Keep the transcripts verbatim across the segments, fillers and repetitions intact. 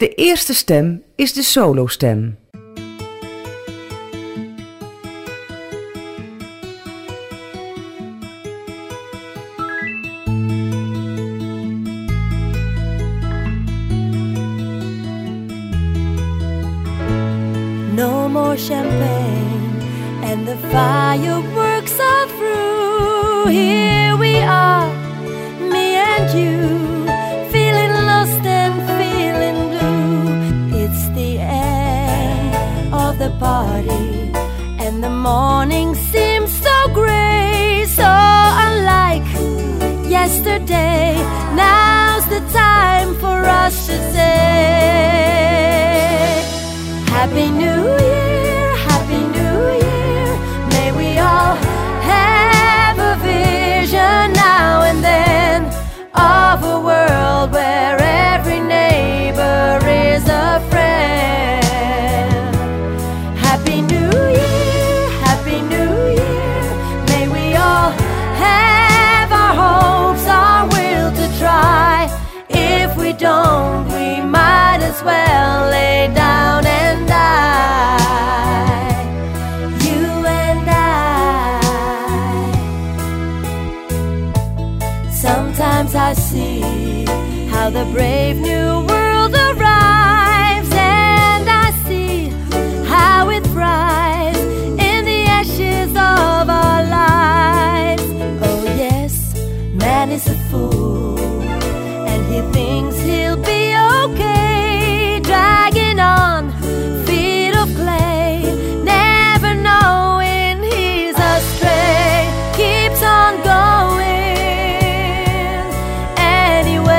De eerste stem is de solostem. No more champagne and the fireworks are through. Here we are, me and you, feeling lost and feeling blue. It's the end of the party and the morning seems so grey, so unlike yesterday. Now's the time for us to say Happy New Year, Happy New Year. May we all have a vision now and then of a world where every neighbor is a friend. Happy New Year, Happy New Year. May we all have our hopes, our will to try. If we don't, we might as well lay down and die. You and I. Sometimes I see how the brave new world arrives, and I see how it thrives in the ashes of our lives. Oh yes, man is a fool, and he thinks he'll be okay, dragging on feet of clay, never knowing he's astray, keeps on going anyway.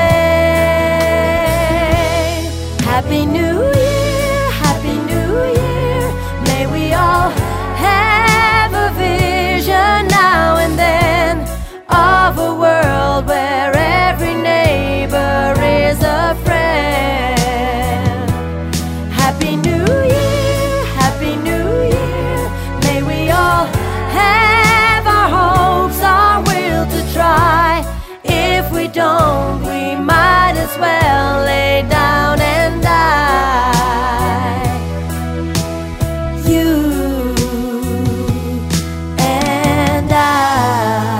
Happy New Year, Happy New Year. May we all have a vision now and then of a world where every neighbor is a friend. Happy New Year, Happy New Year. May we all have our hopes, our will to try. If we don't, we might as well lay down and die. You and I.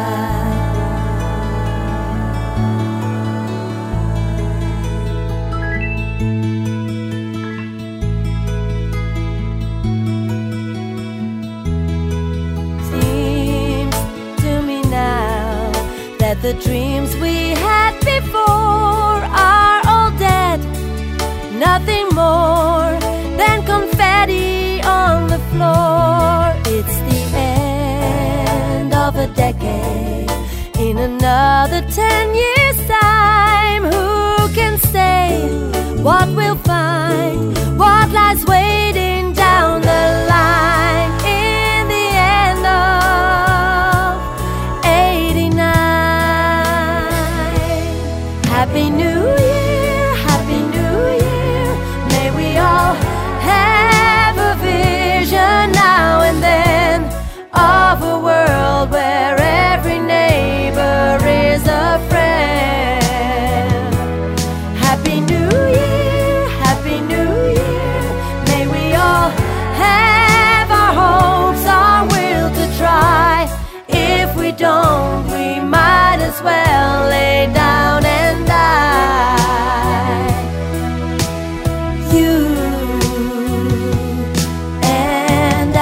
Seems to me now that the dreams we had before are all dead. Nothing more than confetti on the floor. It's the end of a decade. In another ten years' time, who can say what we'll find? What lies waiting down the line in the end of eighty-nine? Happy New Year, Happy New Year. May we all have a vision now and then of a world where every neighbor is a friend. Happy New Year, Happy New Year. May we all have our hopes, our will to try. If we don't, we might as well lay down and die. You and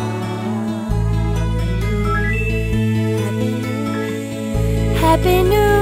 I. Happy New